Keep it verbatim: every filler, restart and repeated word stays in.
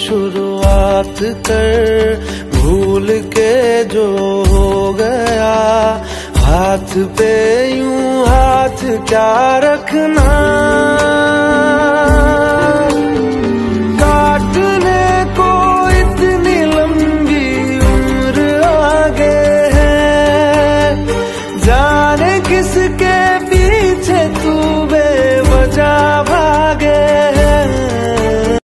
शुरुआत कर, भूल के जो हो गया हाथ पे यूं हाथ क्या रखना।